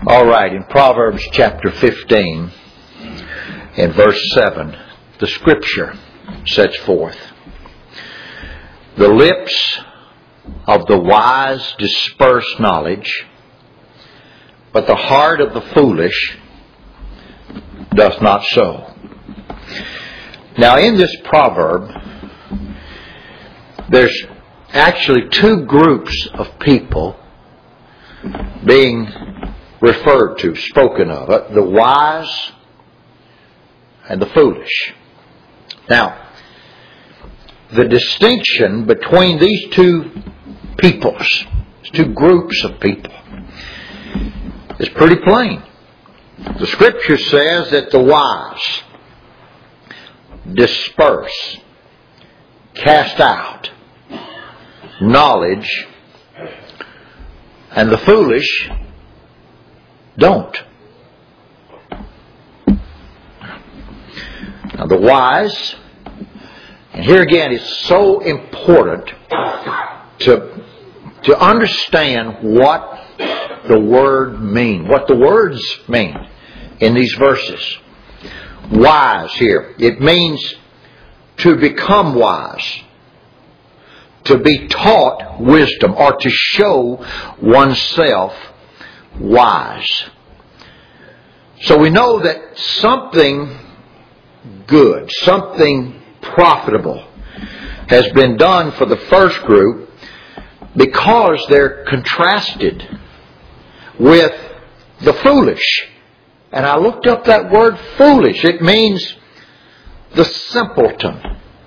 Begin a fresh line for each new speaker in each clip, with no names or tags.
All right, in Proverbs chapter 15, in verse 7, the Scripture sets forth, "The lips of the wise disperse knowledge, but the heart of the foolish doth not so." Now in this proverb, there's actually two groups of people being referred to, spoken of, the wise and the foolish. Now, the distinction between these two peoples, two groups of people, is pretty plain. The Scripture says that the wise disperse, cast out knowledge, and the foolish don't. Now the wise, and here again it's so important to understand what the word means, what the words mean in these verses. Wise here, it means to become wise, to be taught wisdom, or to show oneself wise. So we know that something good, something profitable has been done for the first group because they're contrasted with the foolish. And I looked up that word foolish. It means the simpleton,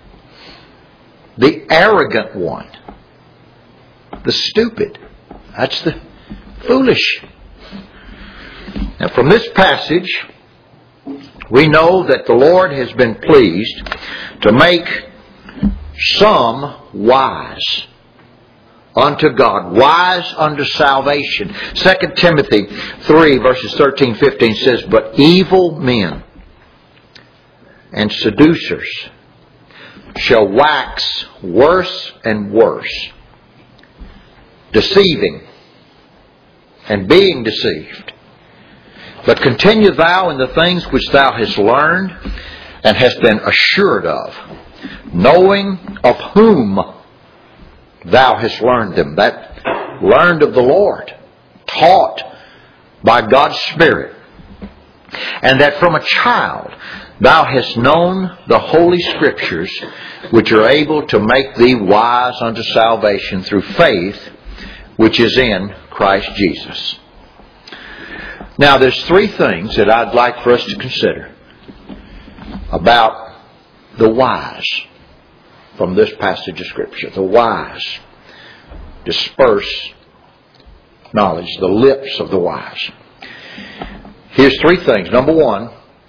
the arrogant one, the stupid. That's the foolish. Now from this passage, we know that the Lord has been pleased to make some wise unto God, wise unto salvation. 2 Timothy 3 verses 13-15 says, "But evil men and seducers shall wax worse and worse, deceiving and being deceived. But continue thou in the things which thou hast learned and hast been assured of, knowing of whom thou hast learned them." That learned of the Lord, taught by God's Spirit. "And that from a child thou hast known the Holy Scriptures, which are able to make thee wise unto salvation through faith, which is in Christ Jesus." Now there's three things that I'd like for us to consider about the wise from this passage of Scripture. The wise disperse knowledge, the lips of the wise. Here's three things. Number one,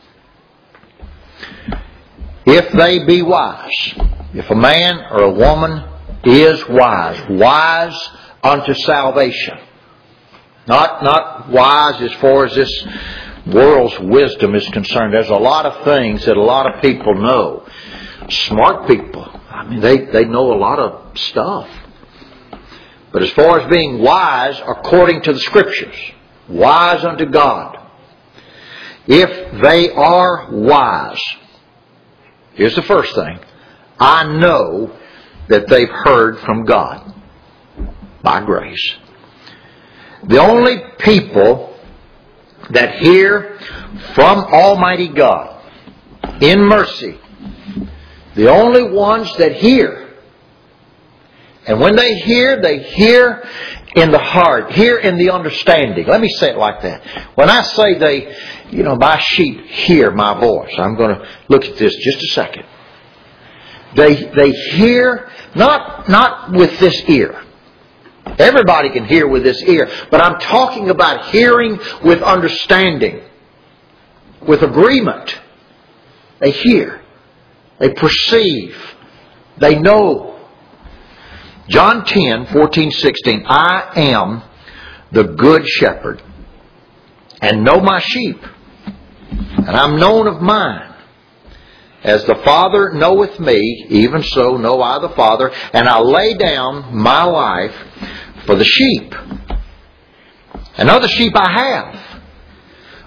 if they be wise, if a man or a woman is wise, wise unto salvation. Not wise as far as this world's wisdom is concerned. There's a lot of things that a lot of people know. Smart people, I mean, they know a lot of stuff. But as far as being wise according to the Scriptures, wise unto God, if they are wise, here's the first thing. I know that they've heard from God by grace. The only people that hear from Almighty God in mercy, the only ones that hear. And when they hear in the heart, hear in the understanding. Let me say it like that. When I say my sheep hear my voice, I'm going to look at this just a second. They hear not with this ear. Everybody can hear with this ear. But I'm talking about hearing with understanding, with agreement. They hear. They perceive. They know. John 10:14-16, "I am the good shepherd, and know my sheep, and I'm known of mine. As the Father knoweth me, even so know I the Father, and I lay down my life for the sheep. And other sheep I have,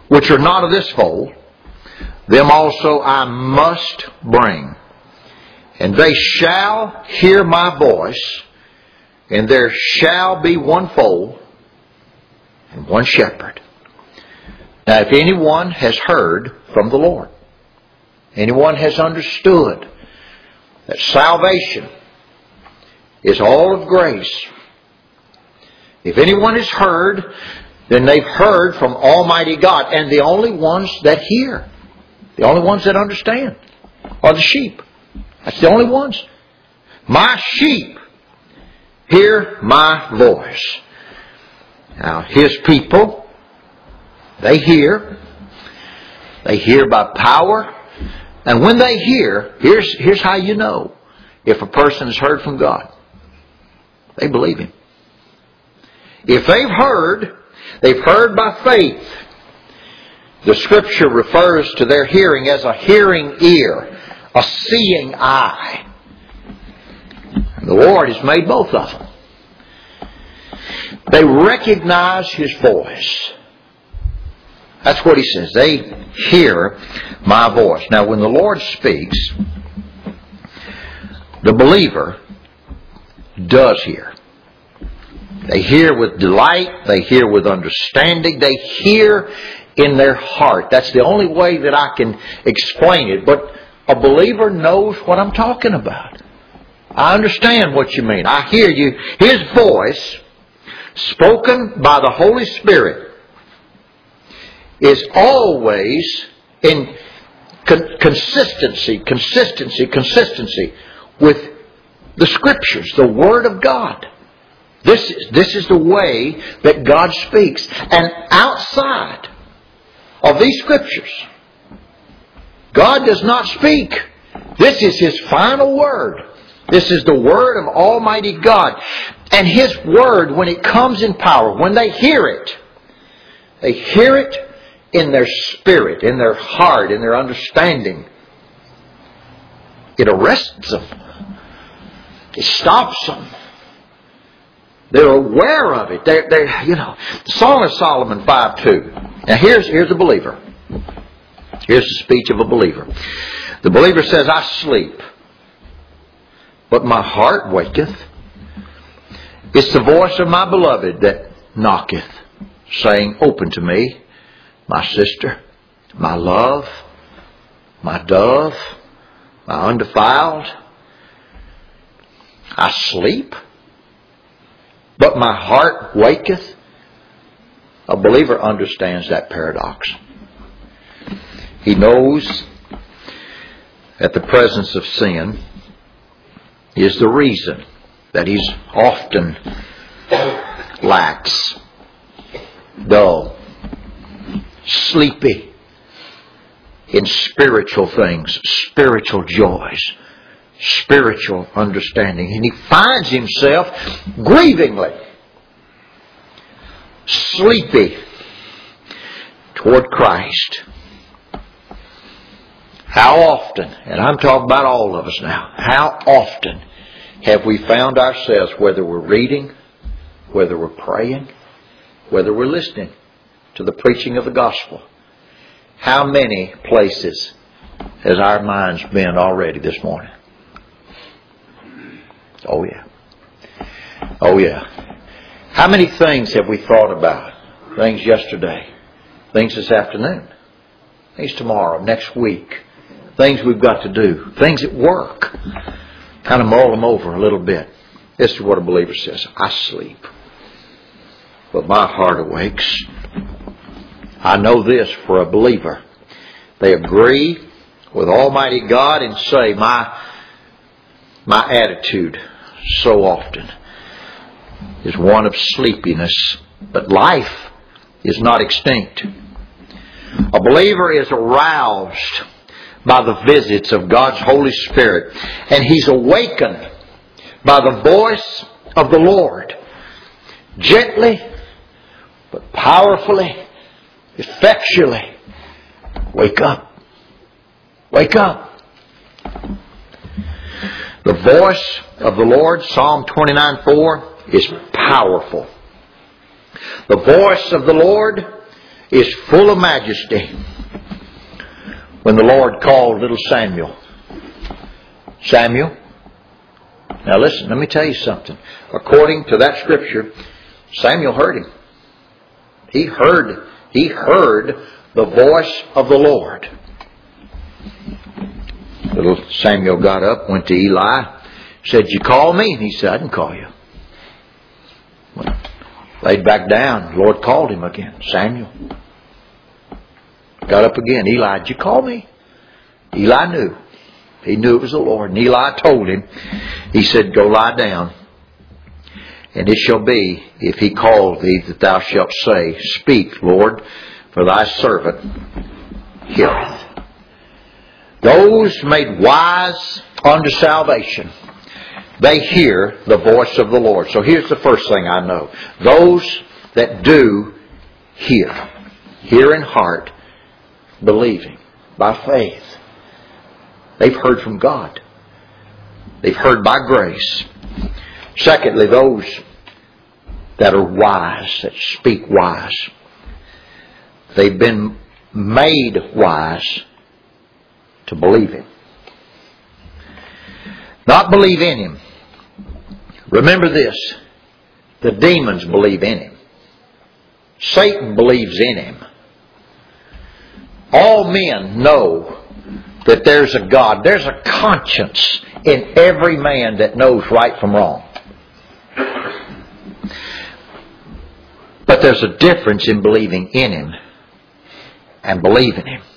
which are not of this fold, them also I must bring. And they shall hear my voice, and there shall be one fold and one shepherd. Now, if anyone has heard from the Lord, anyone has understood that salvation is all of grace, if anyone has heard, then they've heard from Almighty God. And the only ones that hear, the only ones that understand, are the sheep. That's the only ones. My sheep hear my voice. Now, His people, they hear. They hear by power. And when they hear, here's how you know if a person has heard from God. They believe Him. If they've heard by faith. The Scripture refers to their hearing as a hearing ear, a seeing eye. The Lord has made both of them. They recognize His voice. That's what He says. They hear my voice. Now, when the Lord speaks, the believer does hear. They hear with delight. They hear with understanding. They hear in their heart. That's the only way that I can explain it. But a believer knows what I'm talking about. I understand what you mean. I hear you. His voice, spoken by the Holy Spirit, is always in consistency with the Scriptures, the Word of God. This is the way that God speaks. And outside of these Scriptures, God does not speak. This is His final Word. This is the Word of Almighty God. And His Word, when it comes in power, when they hear it in their spirit, in their heart, in their understanding. It arrests them. It stops them. They're aware of it. They're Song of Solomon 5:2. Now here's a believer. Here's the speech of a believer. The believer says, I sleep, but my heart waketh. It's the voice of my beloved that knocketh, saying, Open to me, my sister, my love, my dove, my undefiled. I sleep, but my heart waketh. A believer understands that paradox. He knows that the presence of sin is the reason that he's often lax, dull, sleepy in spiritual things, spiritual joys, spiritual understanding. And he finds himself grievingly sleepy toward Christ. How often, and I'm talking about all of us now, how often have we found ourselves, whether we're reading, whether we're praying, whether we're listening to the preaching of the gospel, how many places has our minds been already this morning? Oh yeah. Oh yeah. How many things have we thought about? Things yesterday, things this afternoon, things tomorrow, next week, things we've got to do, things at work. Kind of mull them over a little bit. This is what a believer says. I sleep, but my heart awakes. I know this for a believer. They agree with Almighty God and say, my attitude so often is one of sleepiness, but life is not extinct. A believer is aroused by the visits of God's Holy Spirit, and he's awakened by the voice of the Lord, gently but powerfully, effectually. Wake up. Wake up. The voice of the Lord, Psalm 29:4, is powerful. The voice of the Lord is full of majesty. When the Lord called little Samuel. Samuel. Now listen, let me tell you something. According to that scripture, Samuel heard him. He heard the voice of the Lord. Little Samuel got up, went to Eli, said, "You call me?" And he said, "I didn't call you." Well, laid back down. The Lord called him again. "Samuel." Got up again. "Eli, did you call me?" Eli knew. He knew it was the Lord. And Eli told him, he said, "Go lie down. And it shall be, if he call thee, that thou shalt say, Speak, Lord, for thy servant heareth." Those made wise unto salvation, they hear the voice of the Lord. So here's the first thing I know. Those that do hear in heart, believing, by faith. They've heard from God. They've heard by grace. Secondly, those that are wise, that speak wise. They've been made wise to believe Him. Not believe in Him. Remember this. The demons believe in Him. Satan believes in Him. All men know that there's a God. There's a conscience in every man that knows right from wrong. But there's a difference in believing in Him and believing Him.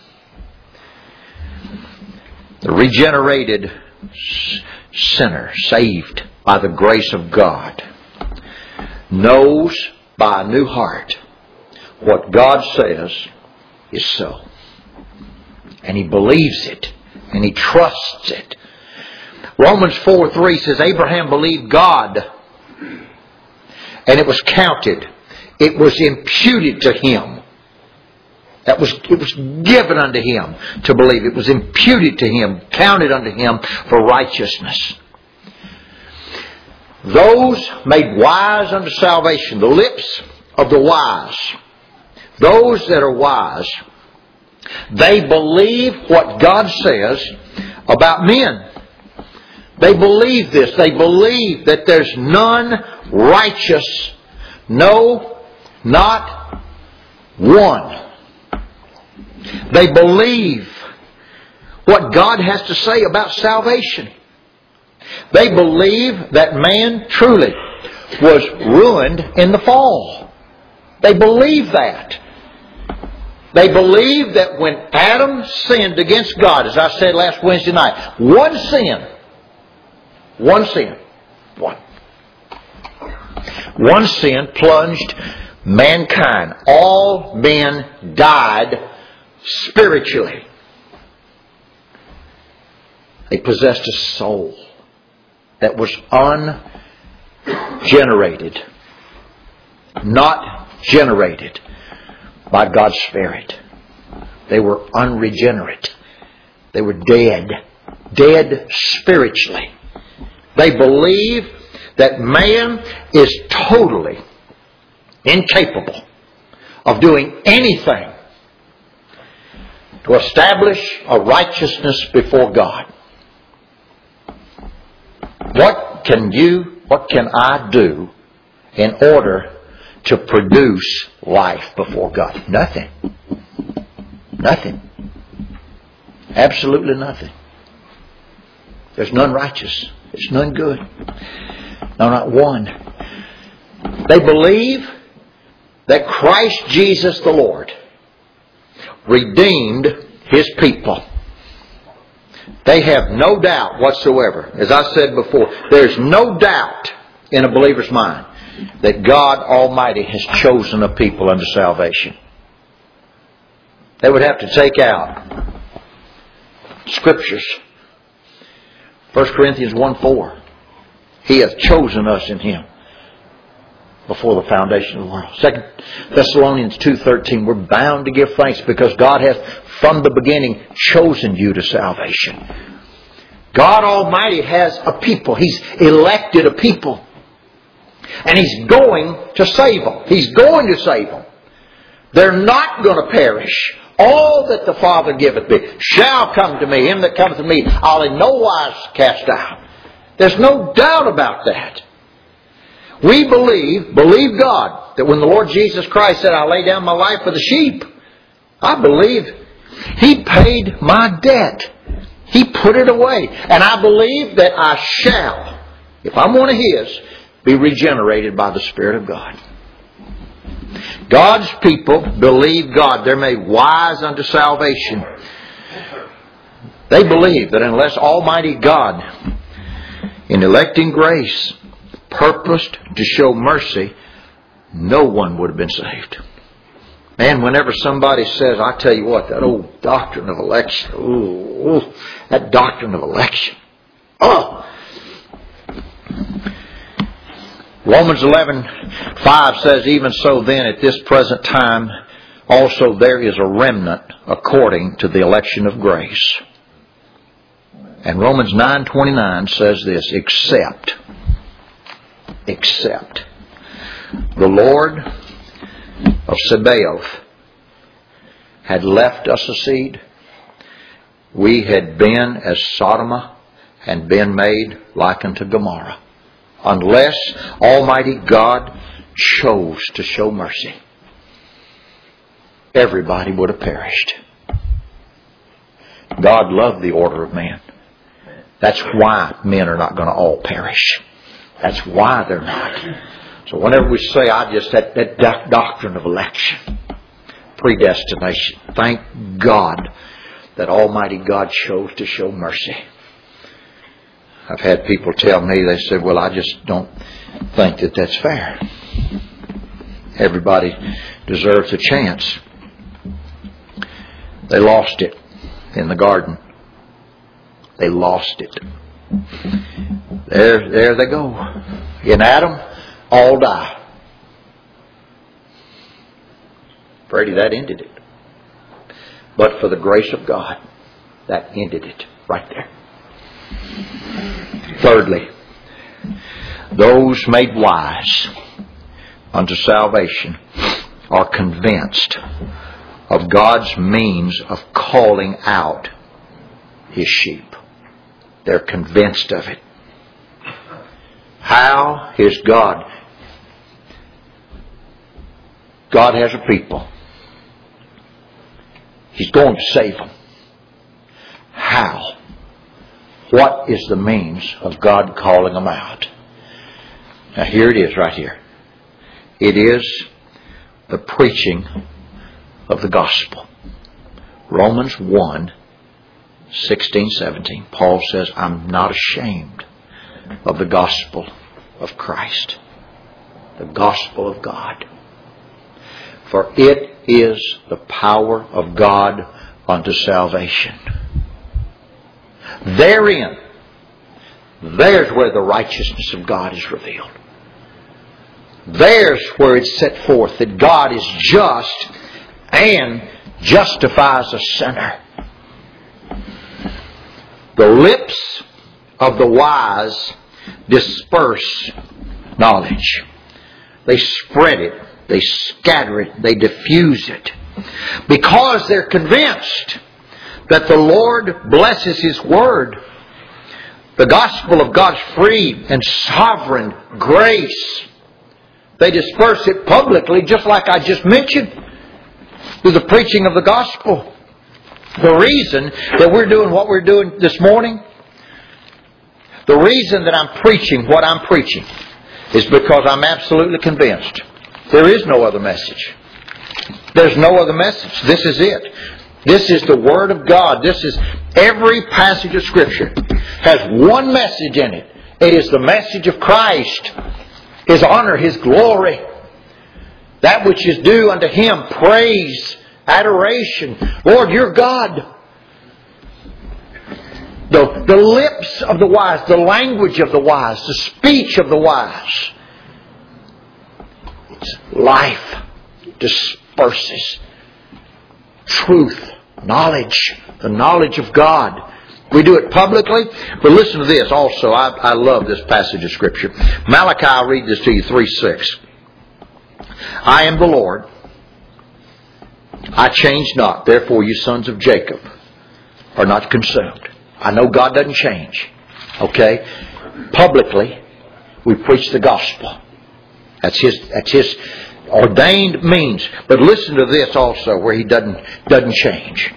The regenerated sinner, saved by the grace of God, knows by a new heart what God says is so. And he believes it. And he trusts it. Romans 4:3 says, Abraham believed God. And it was counted. It was imputed to him. It was given unto him to believe. It was imputed to him, counted unto him for righteousness. Those made wise unto salvation, the lips of the wise. Those that are wise, they believe what God says about men. They believe this. They believe that there's none righteous. No, not one. They believe what God has to say about salvation. They believe that man truly was ruined in the fall. They believe that. They believe that when Adam sinned against God, as I said last Wednesday night, one sin. One sin plunged mankind. All men died spiritually. They possessed a soul that was ungenerated, not generated by God's Spirit. They were unregenerate. They were dead. Dead spiritually. They believe that man is totally incapable of doing anything to establish a righteousness before God. What can I do in order to produce life before God? Nothing. Nothing. Absolutely nothing. There's none righteous. There's none good. No, not one. They believe that Christ Jesus the Lord redeemed His people. They have no doubt whatsoever. As I said before, there's no doubt in a believer's mind that God Almighty has chosen a people unto salvation. They would have to take out Scriptures. 1 Corinthians 1:4. He hath chosen us in Him before the foundation of the world. 2 Thessalonians 2:13. We're bound to give thanks because God hath from the beginning chosen you to salvation. God Almighty has a people. He's elected a people. And He's going to save them. He's going to save them. They're not going to perish. All that the Father giveth me shall come to me. Him that cometh to me, I'll in no wise cast out. There's no doubt about that. We believe God, that when the Lord Jesus Christ said, I'll lay down my life for the sheep, I believe He paid my debt. He put it away. And I believe that I shall, if I'm one of His, be regenerated by the Spirit of God. God's people believe God. They're made wise unto salvation. They believe that unless Almighty God, in electing grace, purposed to show mercy, no one would have been saved. Man, whenever somebody says, I tell you what, that old doctrine of election, that doctrine of election, Romans 11:5 says, even so then at this present time also there is a remnant according to the election of grace. And Romans 9:29 says this, except the Lord of Sabaoth had left us a seed, we had been as Sodom and been made like unto Gomorrah. Unless Almighty God chose to show mercy, everybody would have perished. God loved the order of man. That's why men are not going to all perish. That's why they're not. So whenever we say, that doctrine of election, predestination, thank God that Almighty God chose to show mercy. I've had people tell me, they said, well, I just don't think that that's fair. Everybody deserves a chance. They lost it in the garden. They lost it. There they go. In Adam, all die. Brady, that ended it. But for the grace of God, that ended it right there. Thirdly, those made wise unto salvation are convinced of God's means of calling out His sheep. They're convinced of it. How is God? God has a people. He's going to save them. How? What is the means of God calling them out? Now here it is right here. It is the preaching of the gospel. Romans 1:16-17. Paul says, I'm not ashamed of the gospel of Christ. The gospel of God. For it is the power of God unto salvation. Therein, there's where the righteousness of God is revealed. There's where it's set forth that God is just and justifies a sinner. The lips of the wise disperse knowledge. They spread it. They scatter it. They diffuse it. Because they're convinced that the Lord blesses His Word. The gospel of God's free and sovereign grace. They disperse it publicly, just like I just mentioned, through the preaching of the gospel. The reason that we're doing what we're doing this morning, the reason that I'm preaching what I'm preaching, is because I'm absolutely convinced there is no other message. There's no other message. This is it. This is the Word of God. This is every passage of Scripture has one message in it. It is the message of Christ. His honor, His glory. That which is due unto Him. Praise, adoration. Lord, you're God. The lips of the wise, the language of the wise, the speech of the wise. It's life. Disperses. Truth. Knowledge. The knowledge of God. We do it publicly. But listen to this also. I love this passage of Scripture. Malachi, I'll read this to you, 3:6. I am the Lord, I change not, therefore you sons of Jacob are not consumed. I know God doesn't change. Okay? Publicly, we preach the gospel. That's His ordained means. But listen to this also, where He doesn't change.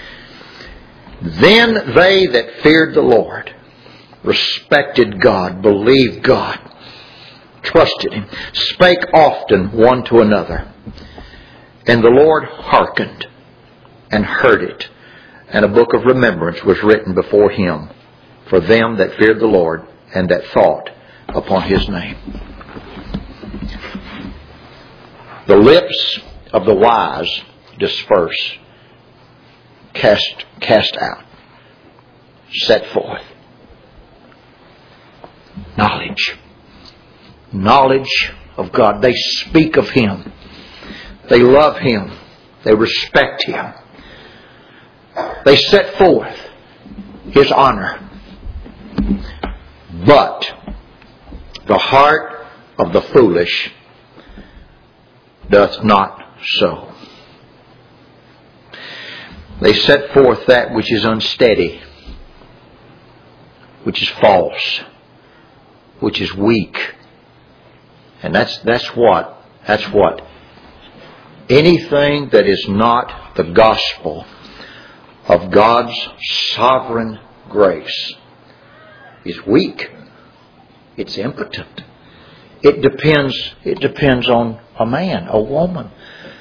Then they that feared the Lord, respected God, believed God, trusted Him, spake often one to another. And the Lord hearkened and heard it. And a book of remembrance was written before Him for them that feared the Lord and that thought upon His name. The lips of the wise disperse, cast out, set forth. Knowledge of God. They speak of Him. They love Him. They respect Him. They set forth His honor. But the heart of the foolish doth not so. They set forth that which is unsteady, which is false, which is weak. And that's what anything that is not the gospel of God's sovereign grace is weak. It's impotent. It depends on a man, a woman.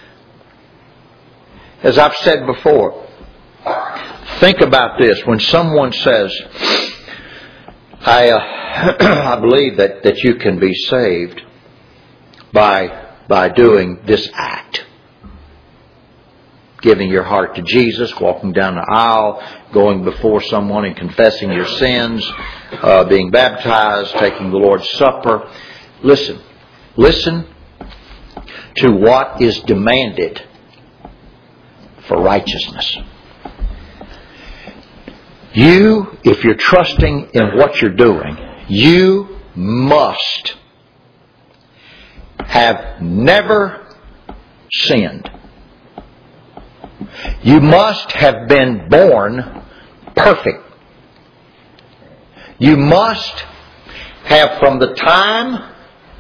As I've said before, think about this. When someone says, I believe that you can be saved by doing this act. Giving your heart to Jesus, walking down the aisle, going before someone and confessing your sins, being baptized, taking the Lord's Supper. Listen to what is demanded for righteousness. If you're trusting in what you're doing, you must have never sinned. You must have been born perfect. You must have, from the time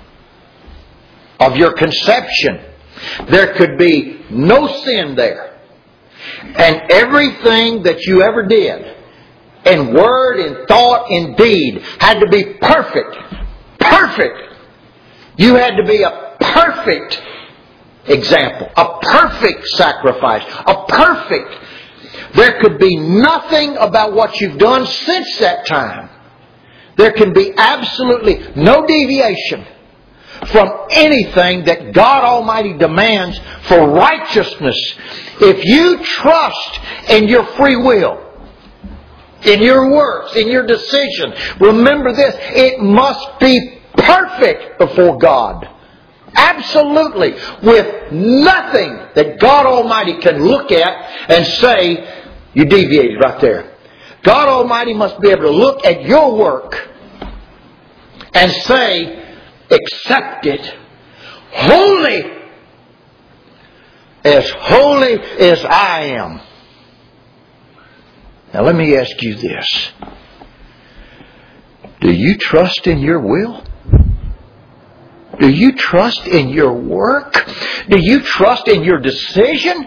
of your conception, there could be no sin there. And everything that you ever did, in word, in thought, in deed, had to be perfect. Perfect. You had to be a perfect example, a perfect sacrifice, a perfect. There could be nothing about what you've done since that time. There can be absolutely no deviation from anything that God Almighty demands for righteousness. If you trust in your free will, in your works, in your decision, remember this, it must be perfect before God. Absolutely. With nothing that God Almighty can look at and say, you deviated right there. God Almighty must be able to look at your work and say, accept it. Holy as I am. Now let me ask you this. Do you trust in your will? Do you trust in your work? Do you trust in your decision?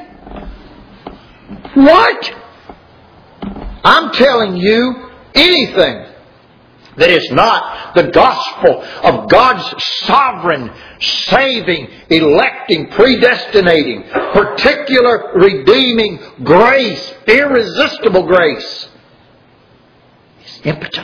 What? I'm telling you, anything that is not the gospel of God's sovereign, saving, electing, predestinating, particular redeeming grace, irresistible grace, is impotent.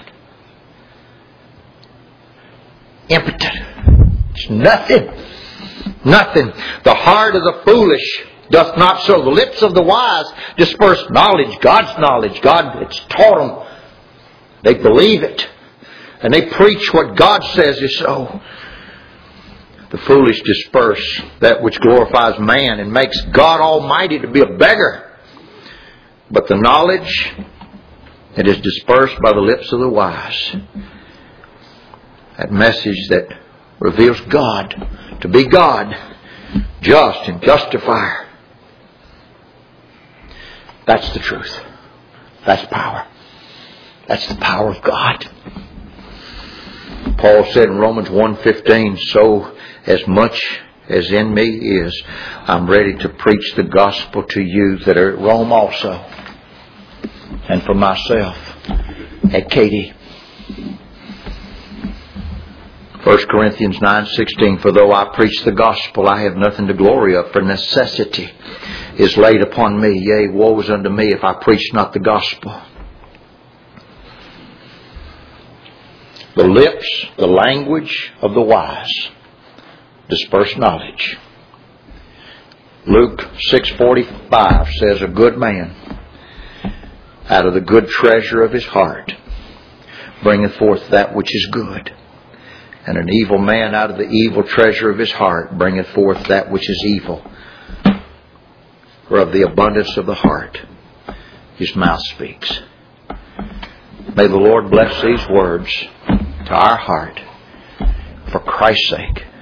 Impotent. It's nothing. Nothing. The heart of the foolish doth not so. The lips of the wise disperse knowledge, God's knowledge. God, it's taught them. They believe it. And they preach what God says is so. The foolish disperse that which glorifies man and makes God Almighty to be a beggar. But the knowledge that is dispersed by the lips of the wise, that message that reveals God to be God, just and justifier, That's the truth. That's power. That's the power of God. Paul said in Romans 1:15, so as much as in me is, I'm ready to preach the gospel to you that are at Rome also. And for myself at Katy. 1 Corinthians 9:16, for though I preach the gospel, I have nothing to glory of, for necessity is laid upon me. Yea, woe is unto me if I preach not the gospel. The lips, the language of the wise disperse knowledge. Luke 6:45 says, a good man out of the good treasure of his heart bringeth forth that which is good. And an evil man out of the evil treasure of his heart bringeth forth that which is evil. For of the abundance of the heart his mouth speaks. May the Lord bless these words to our heart for Christ's sake.